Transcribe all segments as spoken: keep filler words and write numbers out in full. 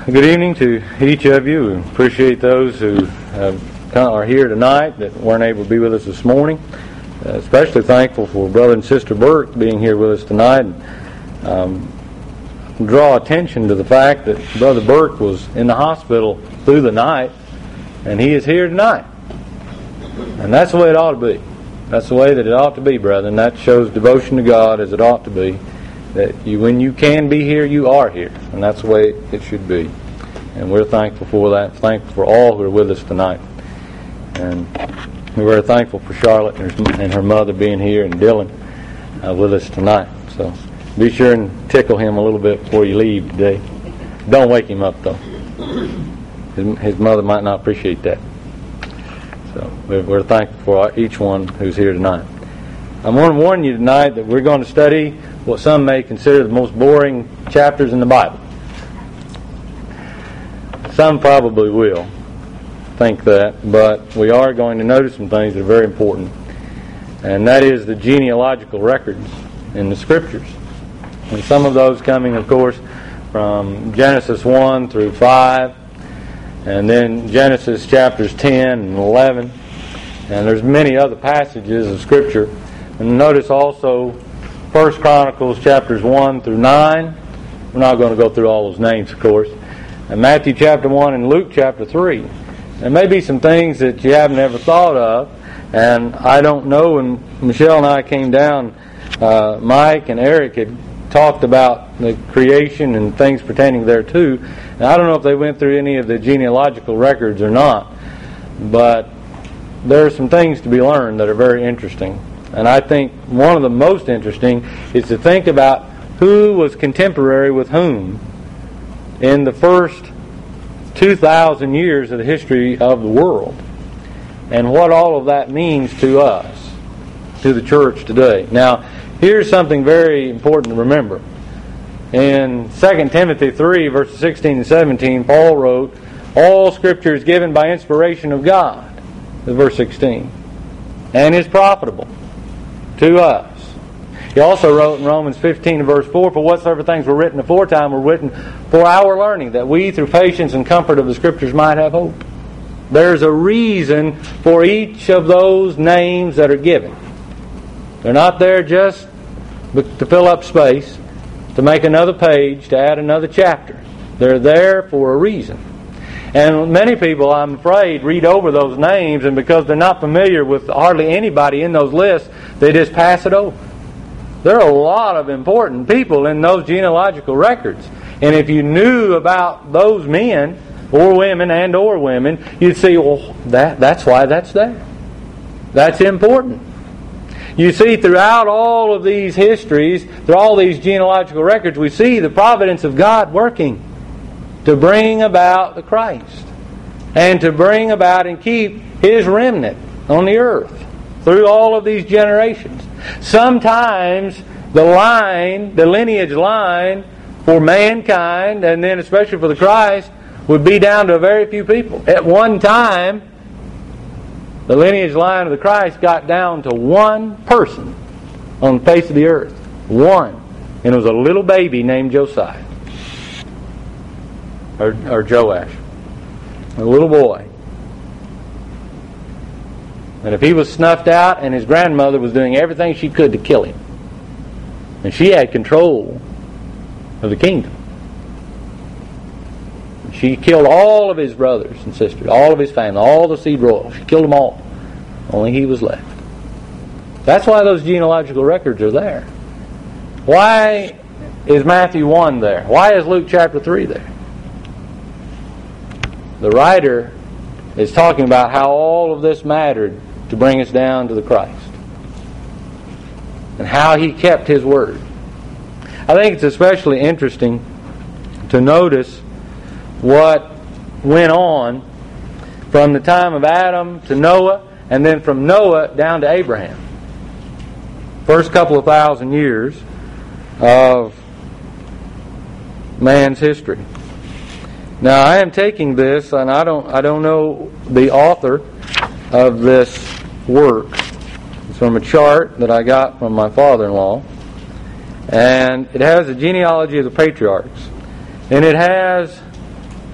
Good evening to each of you. We appreciate those who have, are here tonight that weren't able to be with us this morning. Uh, especially thankful for Brother and Sister Burke being here with us tonight. And, um, draw attention to the fact that Brother Burke was in the hospital through the night, and he is here tonight. And that's the way it ought to be. That's the way that it ought to be, brethren. That shows devotion to God as it ought to be. That you, when you can be here, you are here. And that's the way it should be. And we're thankful for that. Thankful for all who are with us tonight. And we're very thankful for Charlotte and her, and her mother being here, and Dylan uh, with us tonight. So be sure and tickle him a little bit before you leave today. Don't wake him up, though. His, his mother might not appreciate that. So we're, we're thankful for each one who's here tonight. I want to warn you tonight that we're going to study what some may consider the most boring chapters in the Bible. Some probably will think that, but we are going to notice some things that are very important, and that is the genealogical records in the Scriptures. And some of those coming, of course, from Genesis one through five, and then Genesis chapters ten and eleven, and there's many other passages of Scripture. And notice also First Chronicles chapters one through nine. We're not going to go through all those names, of course. And Matthew chapter one and Luke chapter three. There may be some things that you haven't ever thought of, and I don't know. When Michelle and I came down, uh, Mike and Eric had talked about the creation and things pertaining thereto. And I don't know if they went through any of the genealogical records or not, but there are some things to be learned that are very interesting. And I think one of the most interesting is to think about who was contemporary with whom in the first two thousand years of the history of the world, and what all of that means to us, to the church today. Now, here's something very important to remember. In Second Timothy three, verses sixteen and seventeen, Paul wrote, "All Scripture is given by inspiration of God," verse sixteen, "and is profitable to us." He also wrote in Romans fifteen and verse four, "For whatsoever things were written aforetime were written for our learning, that we through patience and comfort of the Scriptures might have hope." There's a reason for each of those names that are given. They're not there just to fill up space, to make another page, to add another chapter. They're there for a reason. And many people, I'm afraid, read over those names, and because they're not familiar with hardly anybody in those lists, they just pass it over. There are a lot of important people in those genealogical records. And if you knew about those men, or women, and or women, you'd see, well, that, that's why that's there. That's important. You see, throughout all of these histories, through all these genealogical records, we see the providence of God working to bring about the Christ, and to bring about and keep His remnant on the earth through all of these generations. Sometimes the line, the lineage line for mankind, and then especially for the Christ, would be down to a very few people. At one time, the lineage line of the Christ got down to one person on the face of the earth. One. And it was a little baby named Josiah. Or, or Joash. A little boy. And if he was snuffed out, and his grandmother was doing everything she could to kill him. And she had control of the kingdom. She killed all of his brothers and sisters, all of his family, all the seed royal. She killed them all. Only he was left. That's why those genealogical records are there. Why is Matthew one there? Why is Luke chapter three there? The writer is talking about how all of this mattered to bring us down to the Christ, and how He kept His word. I think it's especially interesting to notice what went on from the time of Adam to Noah, and then from Noah down to Abraham. First couple of thousand years of man's history. Now, I am taking this, and I don't I don't know the author of this work. It's from a chart that I got from my father-in-law, and it has a genealogy of the patriarchs, and it has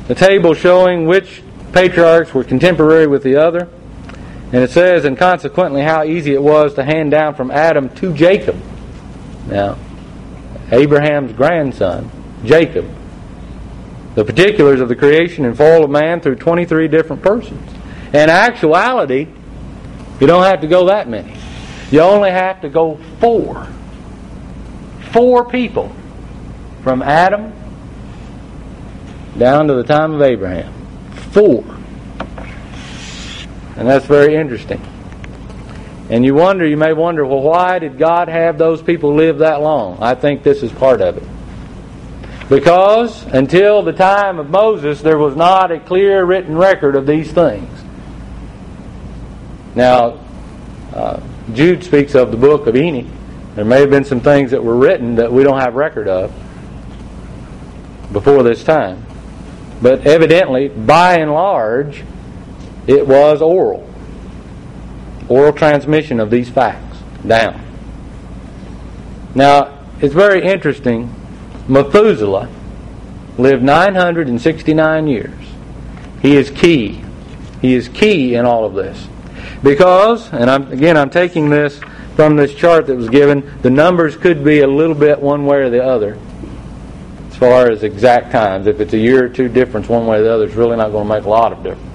the table showing which patriarchs were contemporary with the other. And it says, and consequently how easy it was to hand down from Adam to Jacob. Now, Abraham's grandson, Jacob. The particulars of the creation and fall of man through twenty-three different persons. In actuality, you don't have to go that many. You only have to go four. Four people. From Adam down to the time of Abraham. Four. And that's very interesting. And you wonder, you may wonder, well, why did God have those people live that long? I think this is part of it. Because until the time of Moses, there was not a clear written record of these things. Now, uh, Jude speaks of the book of Enoch. There may have been some things that were written that we don't have record of before this time. But evidently, by and large, it was oral. Oral transmission of these facts down. Now, it's very interesting. Methuselah lived nine hundred sixty-nine years. He is key. He is key in all of this. Because, and I'm, again, I'm taking this from this chart that was given, the numbers could be a little bit one way or the other as far as exact times. If it's a year or two difference one way or the other, it's really not going to make a lot of difference.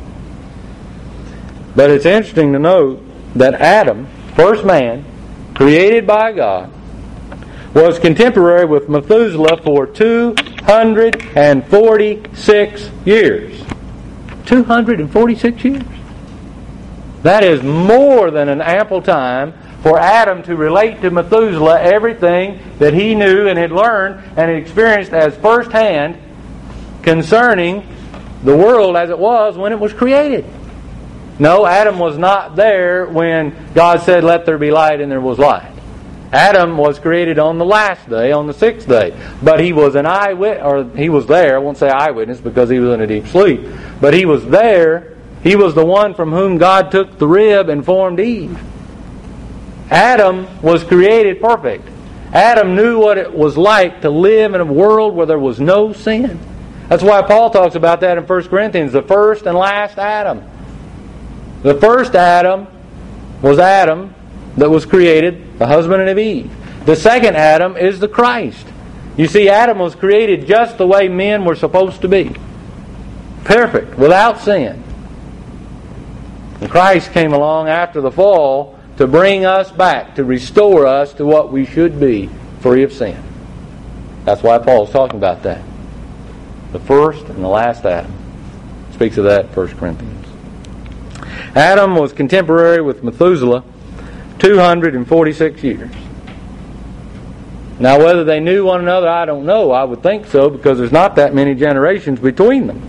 But it's interesting to note that Adam, first man, created by God, was contemporary with Methuselah for two hundred forty-six years. two hundred forty-six years. That is more than an ample time for Adam to relate to Methuselah everything that he knew and had learned and experienced as firsthand concerning the world as it was when it was created. No, Adam was not there when God said, "Let there be light," and there was light. Adam was created on the last day, on the sixth day. But he was an eyewitness, or he was there, I won't say eyewitness because he was in a deep sleep. But he was there. He was the one from whom God took the rib and formed Eve. Adam was created perfect. Adam knew what it was like to live in a world where there was no sin. That's why Paul talks about that in First Corinthians, the first and last Adam. The first Adam was Adam that was created, the husband of Eve. The second Adam is the Christ. You see, Adam was created just the way men were supposed to be. Perfect, without sin. And Christ came along after the fall to bring us back, to restore us to what we should be, free of sin. That's why Paul's talking about that. The first and the last Adam. Speaks of that in First Corinthians. Adam was contemporary with Methuselah two hundred forty-six years. Now, whether they knew one another, I don't know. I would think so, because there's not that many generations between them.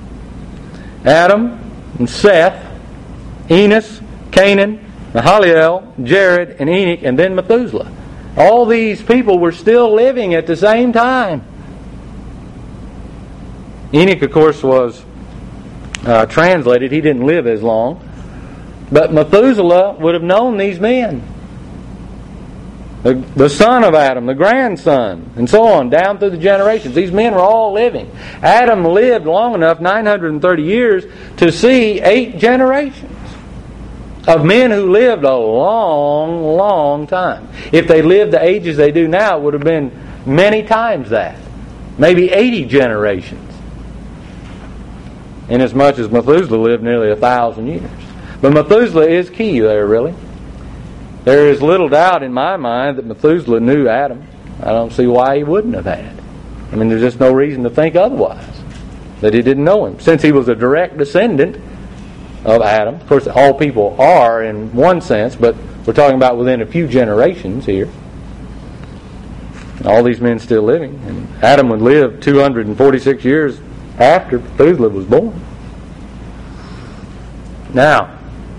Adam and Seth, Enos, Canaan, Mahalalel, Jared, and Enoch, and then Methuselah. All these people were still living at the same time. Enoch, of course, was uh, translated. He didn't live as long. But Methuselah would have known these men. The, the son of Adam, the grandson, and so on, down through the generations. These men were all living. Adam lived long enough, nine hundred thirty years, to see eight generations of men who lived a long, long time. If they lived the ages they do now, it would have been many times that. Maybe eighty generations. Inasmuch as Methuselah lived nearly a thousand years. But Methuselah is key there, really. There is little doubt in my mind that Methuselah knew Adam. I don't see why he wouldn't have had. I mean, there's just no reason to think otherwise, that he didn't know him. Since he was a direct descendant of Adam. Of course, all people are in one sense, but we're talking about within a few generations here. All these men still living. And Adam would live two hundred forty-six years after Methuselah was born. Now,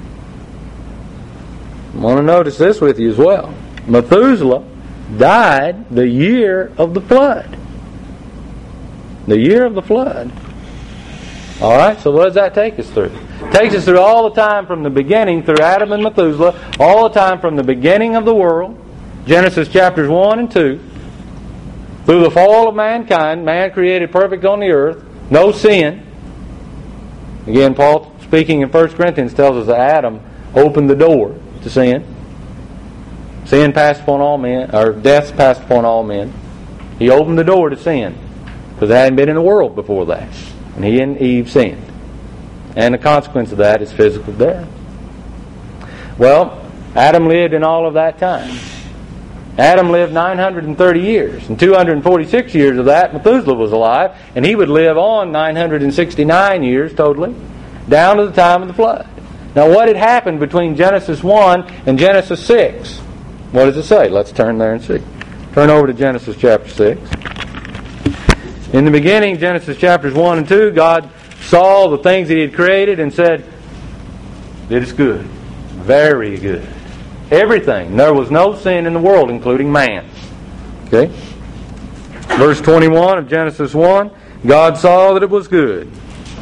I want to notice this with you as well. Methuselah died the year of the flood. The year of the flood. All right, so what does that take us through? It takes us through all the time from the beginning, through Adam and Methuselah, all the time from the beginning of the world, Genesis chapters one and two, through the fall of mankind, man created perfect on the earth, no sin. Again, Paul, speaking in First Corinthians, tells us that Adam opened the door to sin. Sin passed upon all men, or death passed upon all men. He opened the door to sin, because it hadn't been in the world before that. And he and Eve sinned. And the consequence of that is physical death. Well, Adam lived in all of that time. Adam lived nine hundred thirty years, and two hundred forty-six years of that Methuselah was alive, and he would live on nine hundred sixty-nine years totally, down to the time of the flood. Now, what had happened between Genesis one and Genesis six? What does it say? Let's turn there and see. Turn over to Genesis chapter six. In the beginning, Genesis chapters one and two, God saw the things that He had created and said, "It is good, very good." Everything. There was no sin in the world, including man. Okay? Verse twenty-one of Genesis one, God saw that it was good.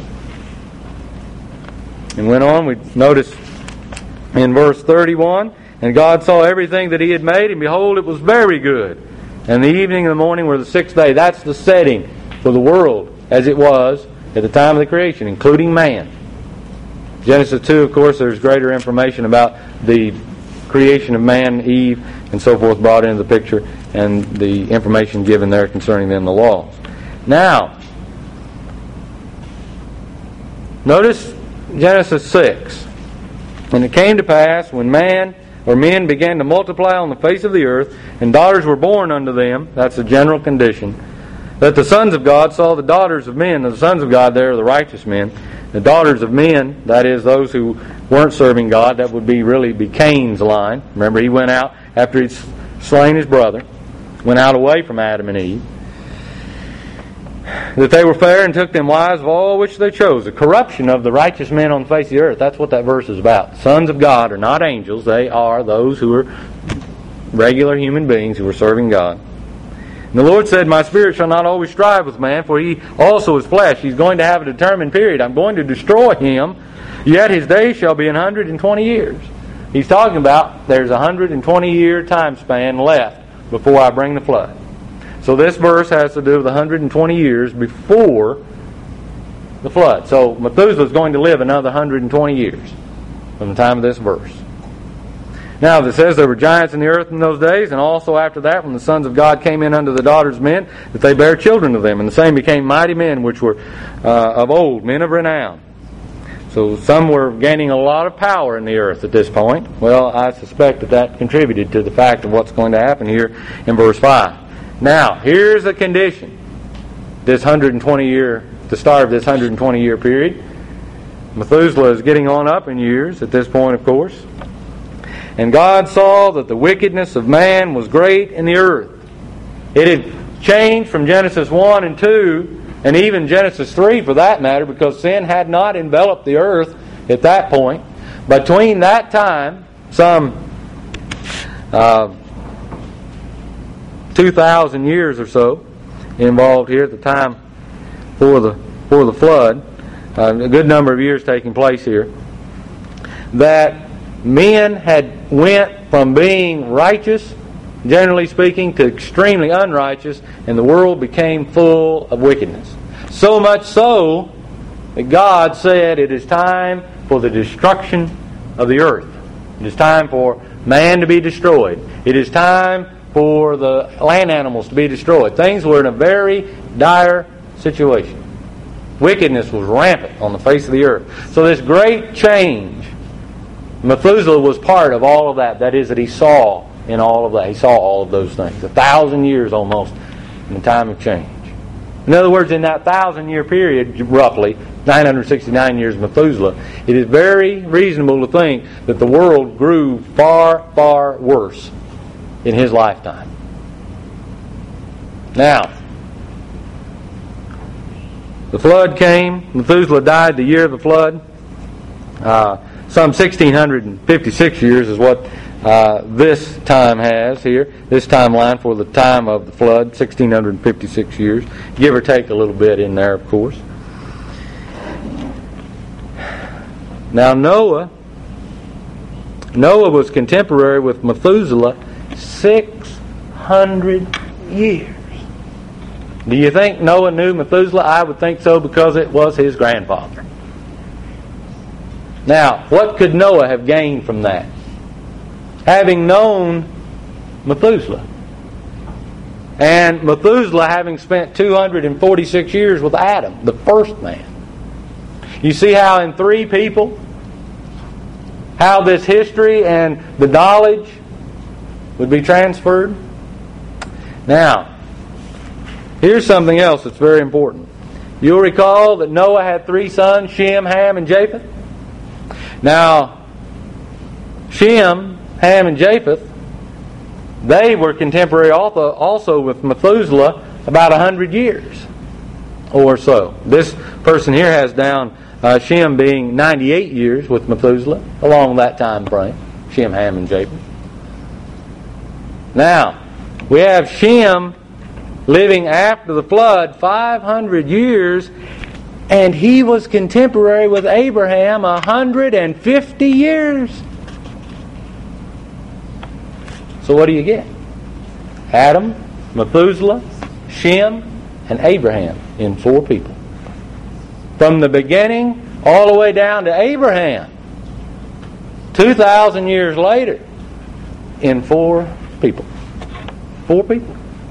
And went on, we notice in verse thirty-one, and God saw everything that He had made, and behold, it was very good. And the evening and the morning were the sixth day. That's the setting for the world as it was at the time of the creation, including man. Genesis two, of course, there's greater information about the creation of man, Eve, and so forth brought into the picture, and the information given there concerning them, the laws. Now, notice Genesis six. And it came to pass when man or men began to multiply on the face of the earth, and daughters were born unto them, that's the general condition, that the sons of God saw the daughters of men, and the sons of God there are the righteous men, the daughters of men, that is those who weren't serving God, that would be really be Cain's line. Remember, he went out after he'd slain his brother, went out away from Adam and Eve. That they were fair and took them wives of all which they chose. The corruption of the righteous men on the face of the earth. That's what that verse is about. Sons of God are not angels. They are those who are regular human beings who are serving God. And the Lord said, "My spirit shall not always strive with man, for he also is flesh." He's going to have a determined period. I'm going to destroy him, yet his days shall be an hundred and twenty years. He's talking about there's a one hundred twenty year time span left before I bring the flood. So this verse has to do with one hundred twenty years before the flood. So Methuselah is going to live another one hundred twenty years from the time of this verse. Now, it says there were giants in the earth in those days, and also after that, when the sons of God came in unto the daughters of men, that they bare children of them. And the same became mighty men, which were uh, of old, men of renown. So some were gaining a lot of power in the earth at this point. Well, I suspect that that contributed to the fact of what's going to happen here in verse five. Now, here's the condition. This one hundred twenty year, the start of this one hundred twenty year period. Methuselah is getting on up in years at this point, of course. And God saw that the wickedness of man was great in the earth. It had changed from Genesis one and two, and even Genesis three for that matter, because sin had not enveloped the earth at that point. Between that time, some uh, two thousand years or so involved here at the time for the, for the flood, uh, a good number of years taking place here, that men had went from being righteous, generally speaking, to extremely unrighteous, and the world became full of wickedness. So much so that God said it is time for the destruction of the earth. It is time for man to be destroyed. It is time for the land animals to be destroyed. Things were in a very dire situation. Wickedness was rampant on the face of the earth. So this great change, Methuselah was part of all of that. That is, that he saw in all of that. He saw all of those things. A thousand years almost in the time of change. In other words, in that thousand year period, roughly, nine hundred sixty-nine years of Methuselah, it is very reasonable to think that the world grew far, far worse in his lifetime. Now, the flood came. Methuselah died the year of the flood. Uh, some one thousand six hundred fifty-six years is what uh, this time has here. This timeline for the time of the flood, one thousand six hundred fifty-six years. Give or take a little bit in there, of course. Now Noah, Noah was contemporary with Methuselah six hundred years. Do you think Noah knew Methuselah? I would think so, because it was his grandfather. Now, what could Noah have gained from that? Having known Methuselah. And Methuselah having spent two hundred forty-six years with Adam, the first man. You see how in three people, how this history and the knowledge would be transferred? Now, here's something else that's very important. You'll recall that Noah had three sons, Shem, Ham, and Japheth. Now, Shem, Ham, and Japheth, they were contemporary also, also with Methuselah about a hundred years or so. This person here has down uh, Shem being ninety-eight years with Methuselah, along that time frame. Shem, Ham, and Japheth. Now, we have Shem living after the flood five hundred years, and he was contemporary with Abraham one hundred fifty years. So what do you get? Adam, Methuselah, Shem, and Abraham in four people. From the beginning all the way down to Abraham, two thousand years later, in four people. Four people.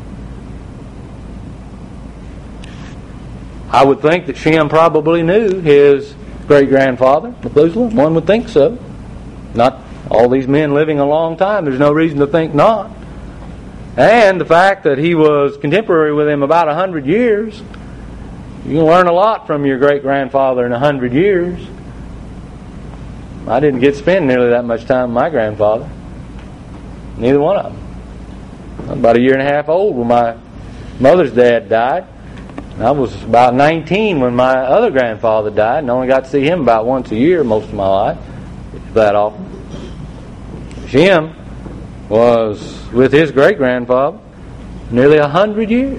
I would think that Shem probably knew his great-grandfather, Methuselah. One would think so. Not all these men living a long time. There's no reason to think not. And the fact that he was contemporary with him about a hundred years, you can learn a lot from your great-grandfather in a hundred years. I didn't get to spend nearly that much time with my grandfather. Neither one of them. I'm about a year and a half old when my mother's dad died. I was about nineteen when my other grandfather died, and only got to see him about once a year most of my life, if that often. Shem was with his great-grandfather nearly a hundred years.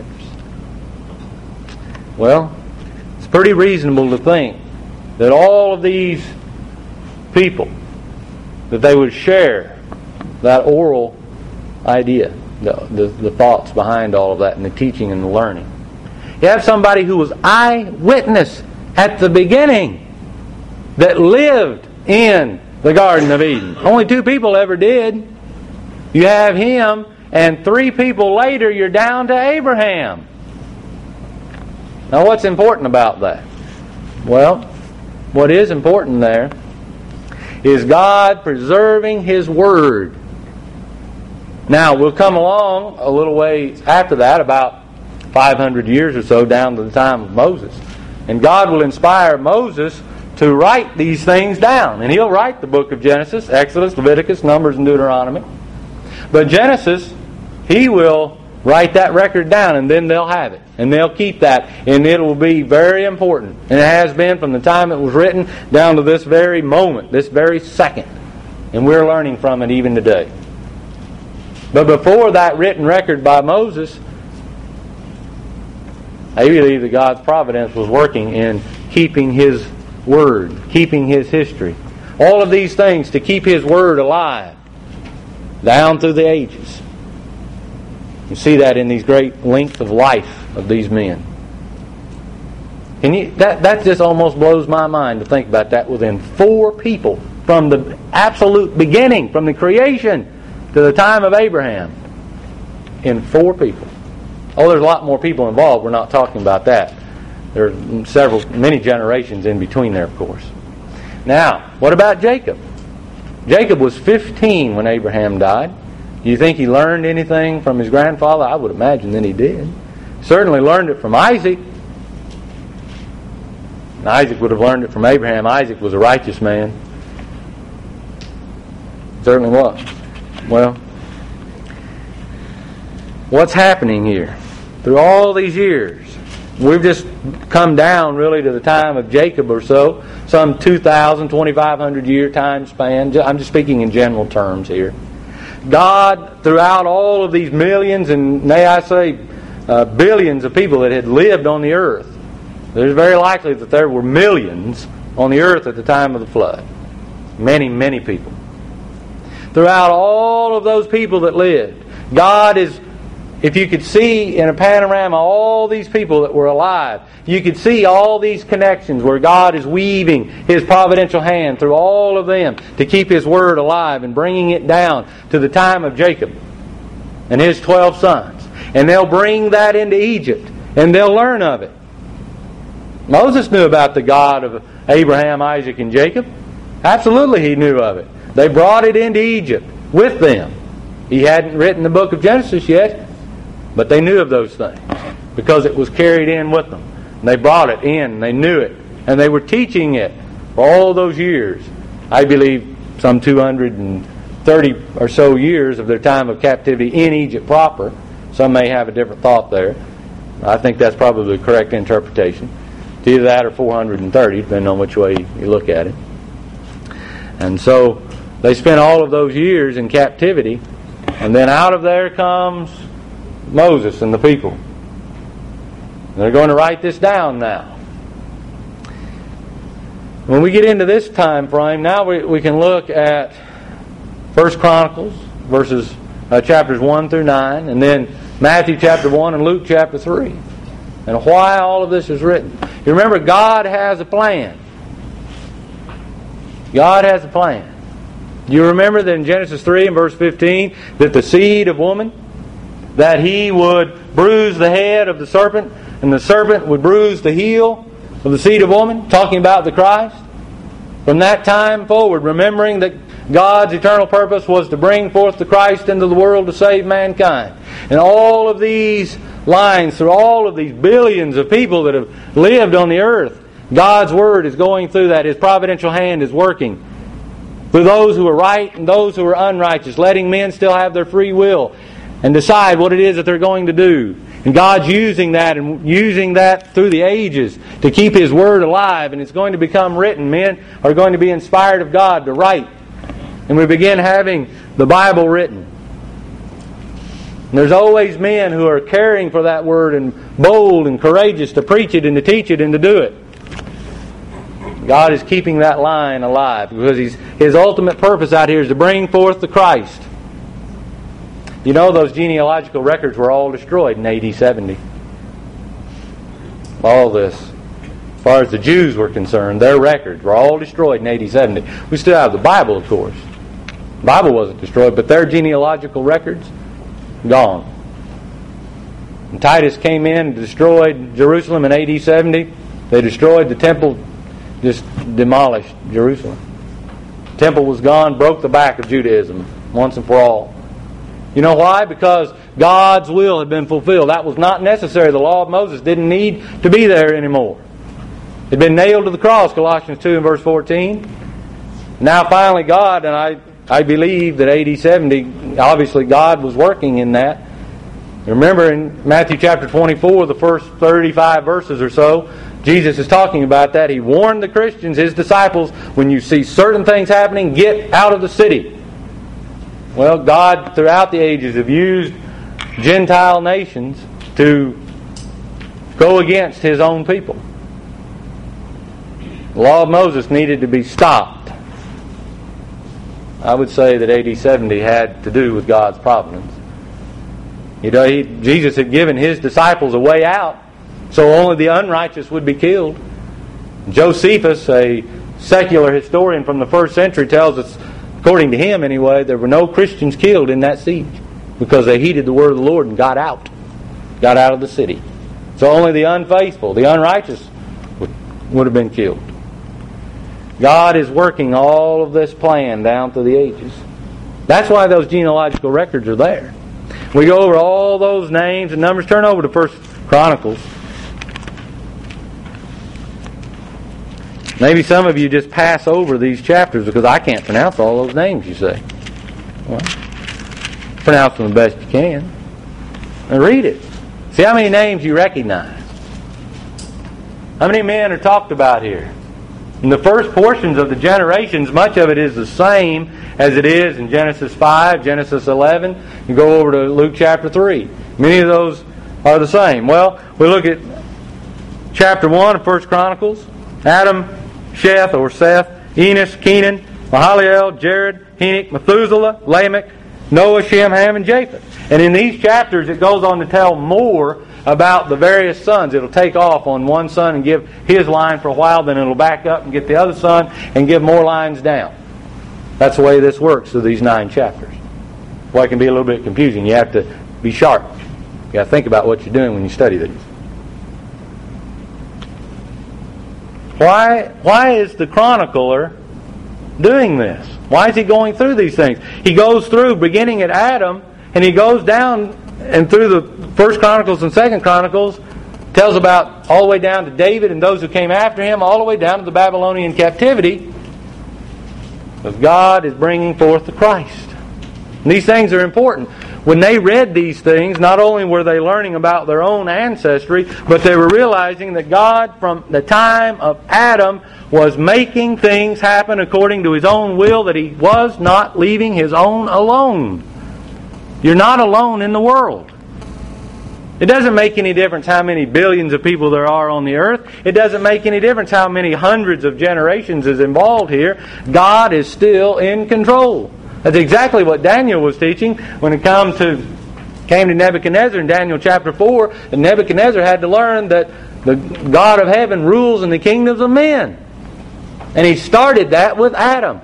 Well, it's pretty reasonable to think that all of these people, that they would share that oral idea, the, the, the thoughts behind all of that, and the teaching and the learning. You have somebody who was eyewitness at the beginning, that lived in the Garden of Eden. Only two people ever did. You have him, and three people later you're down to Abraham. Now what's important about that? Well, what is important there is God preserving His Word. Now we'll come along a little way after that, about five hundred years or so, down to the time of Moses. And God will inspire Moses to write these things down. And he'll write the book of Genesis, Exodus, Leviticus, Numbers, and Deuteronomy. But Genesis, he will write that record down, and then they'll have it. And they'll keep that. And it will be very important. And it has been from the time it was written down to this very moment, this very second. And we're learning from it even today. But before that written record by Moses, I believe that God's providence was working in keeping His Word, keeping His history. All of these things to keep His Word alive down through the ages. You see that in these great length of life of these men. And you, that, that just almost blows my mind to think about that within four people from the absolute beginning, from the creation to the time of Abraham. In four people. Oh, there's a lot more people involved. We're not talking about that. There are several, many generations in between there, of course. Now, what about Jacob? Jacob was fifteen when Abraham died. Do you think he learned anything from his grandfather? I would imagine that he did. Certainly learned it from Isaac. And Isaac would have learned it from Abraham. Isaac was a righteous man. Certainly was. Well, what's happening here? Through all these years, we've just come down really to the time of Jacob or so, some two thousand, twenty-five hundred year time span. I'm just speaking in general terms here. God, throughout all of these millions and may I say uh, billions of people that had lived on the earth, there's very likely that there were millions on the earth at the time of the flood. Many, many people. Throughout all of those people that lived, God is if you could see in a panorama all these people that were alive, you could see all these connections where God is weaving His providential hand through all of them to keep His Word alive and bringing it down to the time of Jacob and his twelve sons. And they'll bring that into Egypt and they'll learn of it. Moses knew about the God of Abraham, Isaac, and Jacob. Absolutely he knew of it. They brought it into Egypt with them. He hadn't written the book of Genesis yet, but they knew of those things because it was carried in with them. And they brought it in, and they knew it, and they were teaching it for all those years. I believe some two hundred thirty or so years of their time of captivity in Egypt proper. Some may have a different thought there. I think that's probably the correct interpretation. It's either that or four hundred thirty, depending on which way you look at it. And so they spent all of those years in captivity, and then out of there comes Moses and the people. They're going to write this down now. When we get into this time frame, now we, we can look at First Chronicles, verses uh, chapters one through nine, and then Matthew chapter one and Luke chapter three, and why all of this is written. You remember, God has a plan. God has a plan. You remember that in Genesis three and verse fifteen, that the seed of woman, that he would bruise the head of the serpent, and the serpent would bruise the heel of the seed of woman, talking about the Christ. From that time forward, remembering that God's eternal purpose was to bring forth the Christ into the world to save mankind. And all of these lines, through all of these billions of people that have lived on the earth, God's Word is going through that. His providential hand is working through those who are right and those who are unrighteous, letting men still have their free will and decide what it is that they're going to do. And God's using that and using that through the ages to keep His Word alive, and it's going to become written. Men are going to be inspired of God to write. And we begin having the Bible written. And there's always men who are caring for that Word and bold and courageous to preach it and to teach it and to do it. God is keeping that line alive because he's, His ultimate purpose out here is to bring forth the Christ. You know, those genealogical records were all destroyed in A D seventy. All this. As far as the Jews were concerned, their records were all destroyed in A D seventy. We still have the Bible, of course. The Bible wasn't destroyed, but their genealogical records, gone. And Titus came in and destroyed Jerusalem in A D seventy. They destroyed the temple, just demolished Jerusalem. The temple was gone, broke the back of Judaism once and for all. You know why? Because God's will had been fulfilled. That was not necessary. The law of Moses didn't need to be there anymore. It had been nailed to the cross, Colossians two and verse fourteen. Now finally God, and I, I believe that A D seventy, obviously God was working in that. Remember in Matthew chapter twenty-four, the first thirty-five verses or so, Jesus is talking about that. He warned the Christians, His disciples, when you see certain things happening, get out of the city. Well, God throughout the ages have used Gentile nations to go against His own people. The law of Moses needed to be stopped. I would say that A D seventy had to do with God's providence. You know, he, Jesus had given His disciples a way out, so only the unrighteous would be killed. Josephus, a secular historian from the first century, tells us, according to him anyway, there were no Christians killed in that siege because they heeded the word of the Lord and got out. Got out of the city. So only the unfaithful, the unrighteous would, would have been killed. God is working all of this plan down through the ages. That's why those genealogical records are there. We go over all those names and numbers. Turn over to First Chronicles. Maybe some of you just pass over these chapters because I can't pronounce all those names, you say. Well, pronounce them the best you can. And read it. See how many names you recognize. How many men are talked about here? In the first portions of the generations, much of it is the same as it is in Genesis five, Genesis eleven. You go over to Luke chapter three. Many of those are the same. Well, we look at chapter one of First Chronicles. Adam, Sheth or Seth, Enos, Kenan, Mahaliel, Jared, Enoch, Methuselah, Lamech, Noah, Shem, Ham, and Japheth. And in these chapters it goes on to tell more about the various sons. It'll take off on one son and give his line for a while, then it'll back up and get the other son and give more lines down. That's the way this works through these nine chapters. Well, it can be a little bit confusing. You have to be sharp. You got to think about what you're doing when you study these. Why, why is the chronicler doing this? Why is he going through these things? He goes through beginning at Adam, and he goes down and through the First Chronicles and Second Chronicles, tells about all the way down to David and those who came after him, all the way down to the Babylonian captivity. Because God is bringing forth the Christ. And these things are important. When they read these things, not only were they learning about their own ancestry, but they were realizing that God, from the time of Adam, was making things happen according to His own will, that He was not leaving His own alone. You're not alone in the world. It doesn't make any difference how many billions of people there are on the earth. It doesn't make any difference how many hundreds of generations is involved here. God is still in control. That's exactly what Daniel was teaching when it come to, came to Nebuchadnezzar in Daniel chapter four. And Nebuchadnezzar had to learn that the God of heaven rules in the kingdoms of men. And he started that with Adam.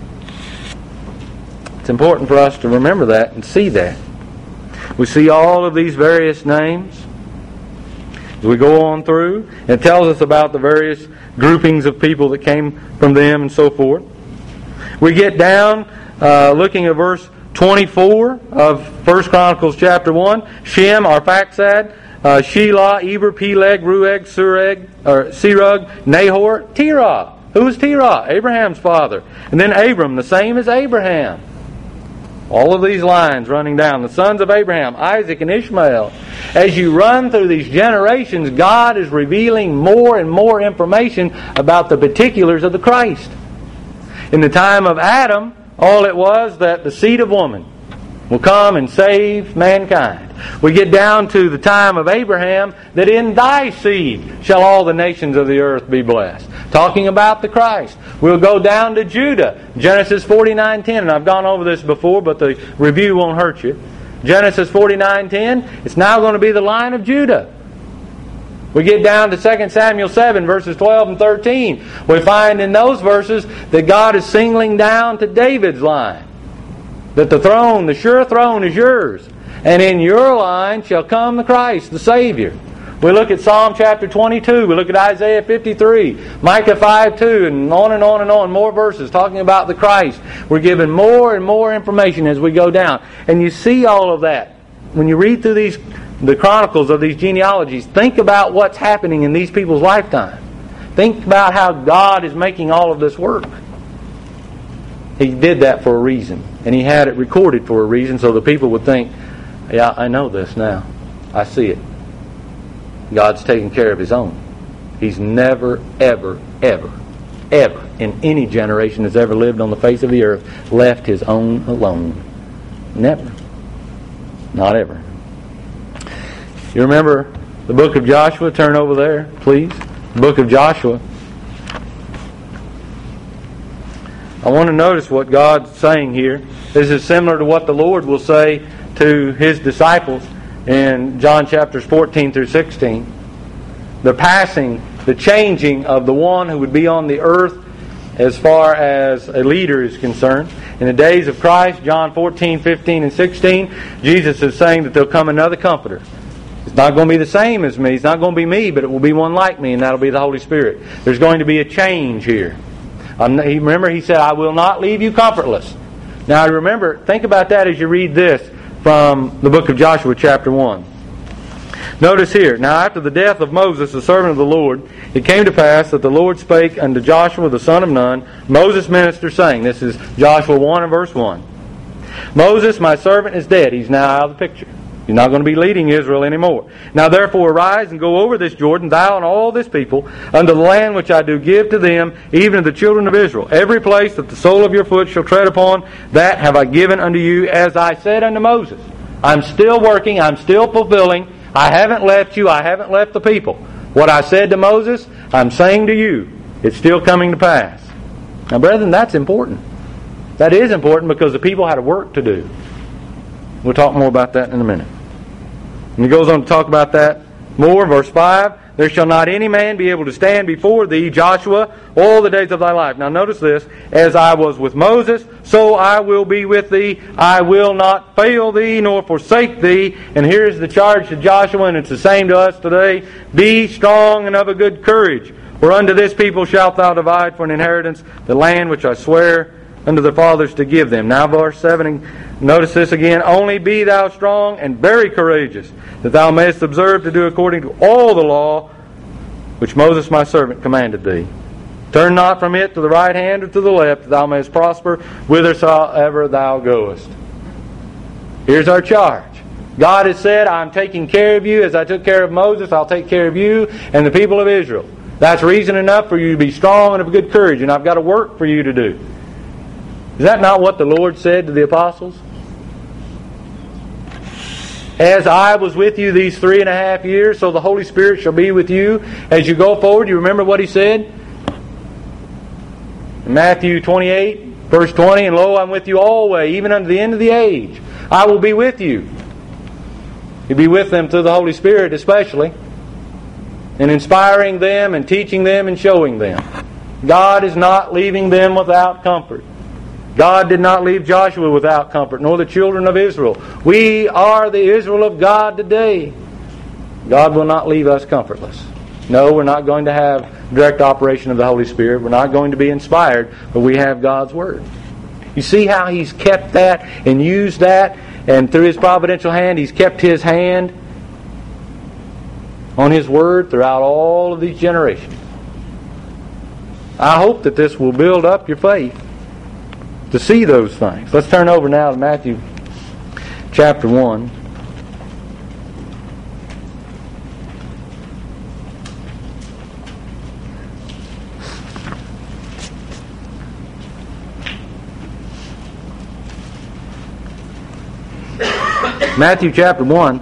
It's important for us to remember that and see that. We see all of these various names as we go on through. It tells us about the various groupings of people that came from them and so forth. We get down uh, looking at verse twenty-four of First Chronicles chapter one. Shem, Arphaxad, uh, Shelah, Eber, Peleg, Rueg, Sureg, or Serug, Nahor, Terah. Who is Terah? Abraham's father. And then Abram, the same as Abraham. All of these lines running down. The sons of Abraham, Isaac, and Ishmael. As you run through these generations, God is revealing more and more information about the particulars of the Christ. In the time of Adam, all it was that the seed of woman will come and save mankind. We get down to the time of Abraham, that in thy seed shall all the nations of the earth be blessed. Talking about the Christ. We'll go down to Judah, Genesis forty-nine ten, and I've gone over this before, but the review won't hurt you. Genesis forty-nine ten, it's now going to be the line of Judah. We get down to Second Samuel seven, verses twelve and thirteen. We find in those verses that God is singling down to David's line. That the throne, the sure throne, is yours. And in your line shall come the Christ, the Savior. We look at Psalm chapter twenty-two. We look at Isaiah fifty-three. Micah five two, and on and on and on. More verses talking about the Christ. We're given more and more information as we go down. And you see all of that. When you read through these, the chronicles of these genealogies, think about what's happening in these people's lifetime. Think about how God is making all of this work. He did that for a reason. And He had it recorded for a reason so the people would think, yeah, I know this now. I see it. God's taking care of His own. He's never, ever, ever, ever, in any generation that's ever lived on the face of the earth, left His own alone. Never. Not ever. You remember the book of Joshua? Turn over there, please. The book of Joshua. I want to notice what God's saying here. This is similar to what the Lord will say to His disciples in John chapters fourteen through sixteen. The passing, the changing of the one who would be on the earth as far as a leader is concerned. In the days of Christ, John fourteen, fifteen, and sixteen, Jesus is saying that there'll come another Comforter. It's not going to be the same as me. It's not going to be me, but it will be one like me, and that'll be the Holy Spirit. There's going to be a change here. Remember, He said, I will not leave you comfortless. Now remember, think about that as you read this from the book of Joshua chapter one. Notice here, now after the death of Moses, the servant of the Lord, it came to pass that the Lord spake unto Joshua the son of Nun, Moses' minister, saying, this is Joshua one and verse one. Moses, my servant, is dead. He's now out of the picture. He's not going to be leading Israel anymore. Now therefore arise and go over this Jordan, thou and all this people, unto the land which I do give to them, even to the children of Israel. Every place that the sole of your foot shall tread upon, that have I given unto you, as I said unto Moses. I'm still working, I'm still fulfilling. I haven't left you, I haven't left the people. What I said to Moses, I'm saying to you. It's still coming to pass. Now brethren, that's important. That is important because the people had a work to do. We'll talk more about that in a minute. And he goes on to talk about that more. Verse five, there shall not any man be able to stand before thee, Joshua, all the days of thy life. Now notice this, as I was with Moses, so I will be with thee. I will not fail thee, nor forsake thee. And here's the charge to Joshua, and it's the same to us today. Be strong and of a good courage, for unto this people shalt thou divide for an inheritance the land which I swear unto the fathers to give them. Now verse seven, notice this again. Only be thou strong and very courageous, that thou mayest observe to do according to all the law which Moses my servant commanded thee. Turn not from it to the right hand or to the left, that thou mayest prosper whithersoever thou goest. Here's our charge. God has said, I'm taking care of you. As I took care of Moses, I'll take care of you and the people of Israel. That's reason enough for you to be strong and of good courage, and I've got a work for you to do. Is that not what the Lord said to the apostles? As I was with you these three and a half years, so the Holy Spirit shall be with you as you go forward. You remember what He said? In Matthew twenty-eight, verse twenty, and lo, I'm with you always, even unto the end of the age. I will be with you. You'll be with them through the Holy Spirit especially, and inspiring them and teaching them and showing them. God is not leaving them without comfort. God did not leave Joshua without comfort, nor the children of Israel. We are the Israel of God today. God will not leave us comfortless. No, we're not going to have direct operation of the Holy Spirit. We're not going to be inspired, but we have God's Word. You see how He's kept that and used that, and through His providential hand, He's kept His hand on His Word throughout all of these generations. I hope that this will build up your faith to see those things. Let's turn over now to Matthew chapter one. Matthew chapter one.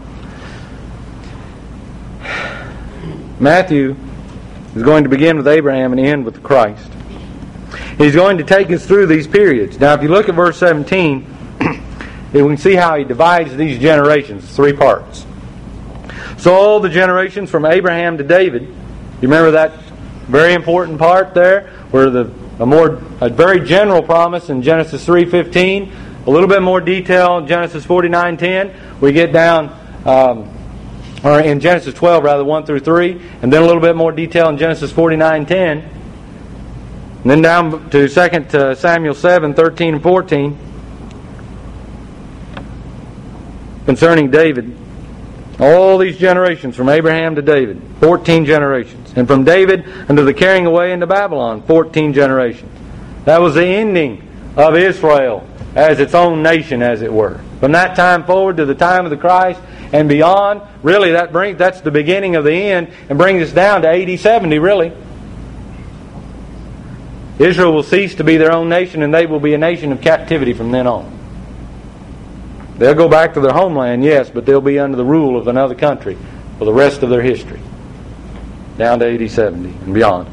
Matthew is going to begin with Abraham and end with Christ. He's going to take us through these periods. Now, if you look at verse seventeen, we can see how he divides these generations, three parts. So all the generations from Abraham to David, you remember that very important part there, where the a more a very general promise in Genesis three fifteen, a little bit more detail in Genesis forty-nine ten. We get down, um, or in Genesis twelve rather, one through three, and then a little bit more detail in Genesis forty-nine ten. And then down to Second Samuel seven thirteen and fourteen concerning David. All these generations from Abraham to David, fourteen generations. And from David unto the carrying away into Babylon, fourteen generations. That was the ending of Israel as its own nation, as it were. From that time forward to the time of the Christ and beyond, really that brings that's the beginning of the end, and brings us down to A D seventy, really. Israel will cease to be their own nation, and they will be a nation of captivity from then on. They'll go back to their homeland, yes, but they'll be under the rule of another country for the rest of their history. Down to A D seventy and beyond.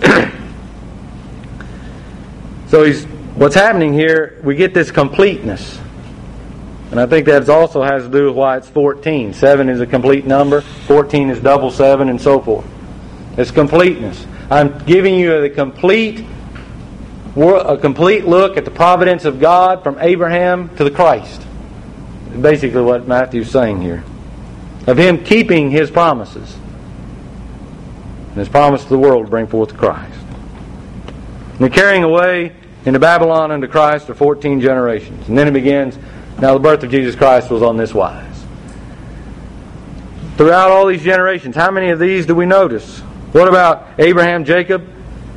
So he's, what's happening here, we get this completeness. And I think that also has to do with why it's fourteen. Seven is a complete number. fourteen is double seven, and so forth. It's completeness. I'm giving you a complete a complete look at the providence of God from Abraham to the Christ. Basically what Matthew's saying here. Of Him keeping His promises. And His promise to the world to bring forth Christ. And the carrying away into Babylon unto Christ are fourteen generations. And then it begins, now the birth of Jesus Christ was on this wise. Throughout all these generations, how many of these do we notice? What about Abraham, Jacob,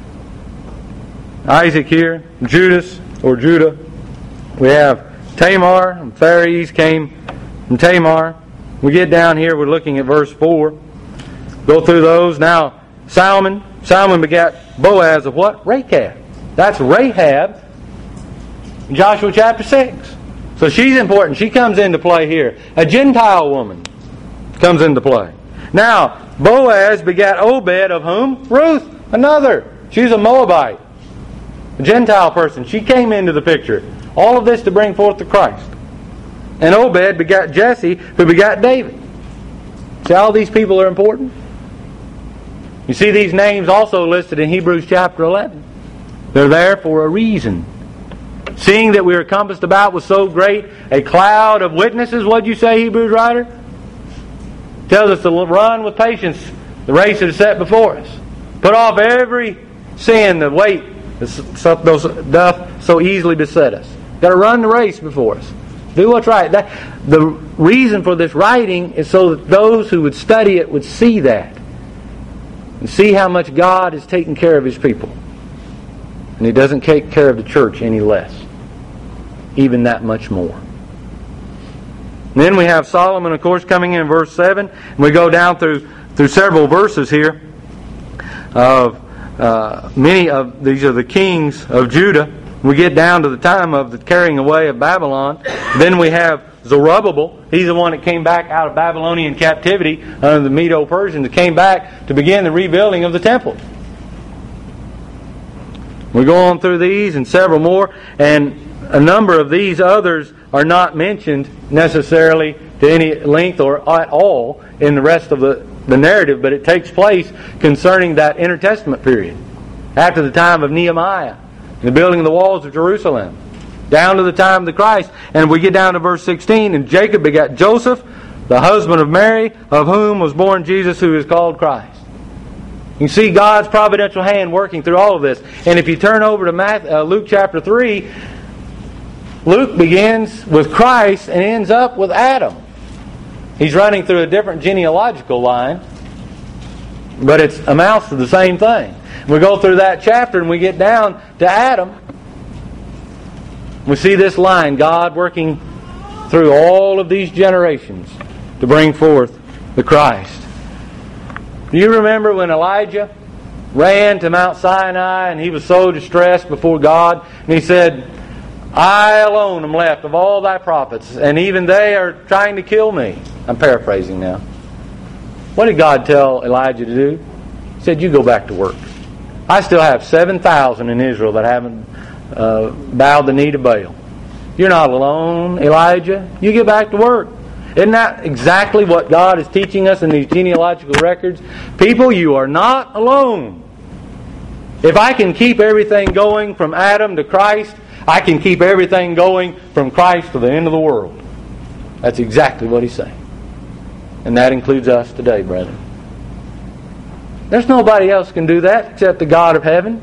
Isaac here, Judas or Judah? We have Tamar, and Phares came from Tamar. We get down here, we're looking at verse four. Go through those. Now, Salmon, Salmon begat Boaz of what? Rechab. That's Rahab in Joshua chapter six. So she's important. She comes into play here. A Gentile woman comes into play. Now, Boaz begat Obed of whom? Ruth, another. She's a Moabite. A Gentile person. She came into the picture. All of this to bring forth the Christ. And Obed begot Jesse, who begot David. See, all these people are important. You see these names also listed in Hebrews chapter eleven. They're there for a reason. Seeing that we are compassed about with so great a cloud of witnesses, what'd you say, Hebrews writer? Tells us to run with patience the race that is set before us. Put off every sin, the weight that doth so easily beset us. Got to run the race before us. Do what's right. That, the reason for this writing is so that those who would study it would see that. And see how much God is taking care of His people. And He doesn't take care of the church any less. Even that much more. And then we have Solomon, of course, coming in verse seven. And we go down through, through several verses here of uh, many of these are the kings of Judah. We get down to the time of the carrying away of Babylon. Then we have Zerubbabel. He's the one that came back out of Babylonian captivity under the Medo-Persians, that came back to begin the rebuilding of the temple. We go on through these and several more, and a number of these others are not mentioned necessarily to any length or at all in the rest of the, the narrative, but it takes place concerning that intertestament period, after the time of Nehemiah, the building of the walls of Jerusalem, down to the time of the Christ. And we get down to verse sixteen, and Jacob begat Joseph, the husband of Mary, of whom was born Jesus, who is called Christ. You see God's providential hand working through all of this. And if you turn over to Matthew, uh, Luke chapter three, Luke begins with Christ and ends up with Adam. He's running through a different genealogical line, but it amounts to the same thing. We go through that chapter and we get down to Adam. We see this line, God working through all of these generations to bring forth the Christ. Do you remember when Elijah ran to Mount Sinai and he was so distressed before God, and he said, I alone am left of all thy prophets, and even they are trying to kill me. I'm paraphrasing now. What did God tell Elijah to do? He said, you go back to work. I still have seven thousand in Israel that haven't uh, bowed the knee to Baal. You're not alone, Elijah. You get back to work. Isn't that exactly what God is teaching us in these genealogical records? People, you are not alone. If I can keep everything going from Adam to Christ, I can keep everything going from Christ to the end of the world. That's exactly what He's saying. And that includes us today, brethren. There's nobody else can do that except the God of heaven.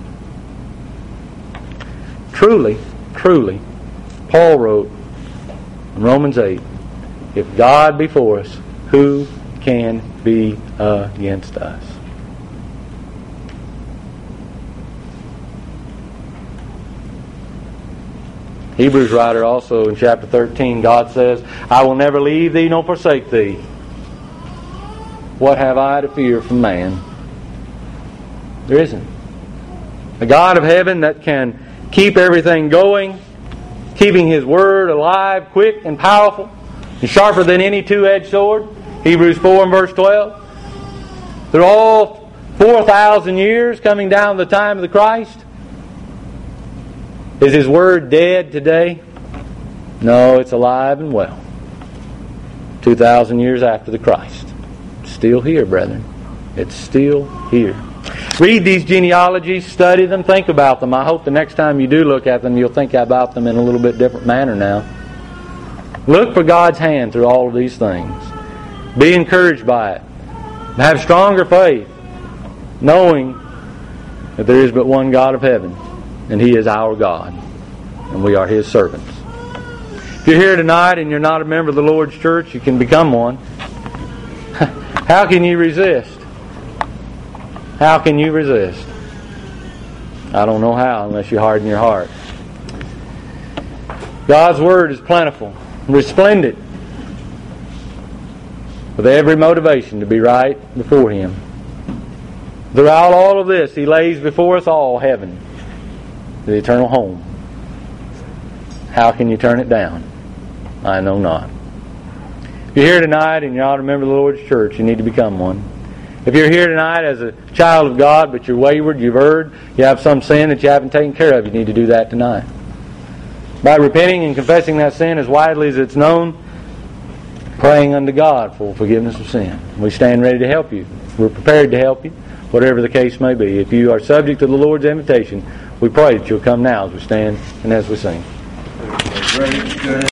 Truly, truly, Paul wrote in Romans eight, if God be for us, who can be against us? Hebrews writer also in chapter thirteen, God says, I will never leave thee nor forsake thee. What have I to fear from man? There isn't. A God of heaven that can keep everything going, keeping His Word alive, quick and powerful, and sharper than any two-edged sword. Hebrews four and verse twelve. Through all four thousand years coming down to the time of the Christ. Is His Word dead today? No, it's alive and well. two thousand years after the Christ. Still here, brethren. It's still here. Read these genealogies, study them, think about them. I hope the next time you do look at them, you'll think about them in a little bit different manner now. Look for God's hand through all of these things. Be encouraged by it. Have stronger faith, knowing that there is but one God of heaven, and He is our God, and we are His servants. If you're here tonight and you're not a member of the Lord's church, you can become one. How can you resist? How can you resist? I don't know how unless you harden your heart. God's Word is plentiful, resplendent, with every motivation to be right before Him. Throughout all of this, He lays before us all heaven, the eternal home. How can you turn it down? I know not. If you're here tonight and you're not a member of the Lord's church, you need to become one. If you're here tonight as a child of God, but you're wayward, you've erred, you have some sin that you haven't taken care of, you need to do that tonight. By repenting and confessing that sin as widely as it's known, praying unto God for forgiveness of sin. We stand ready to help you. We're prepared to help you, whatever the case may be. If you are subject to the Lord's invitation, we pray that you'll come now as we stand and as we sing.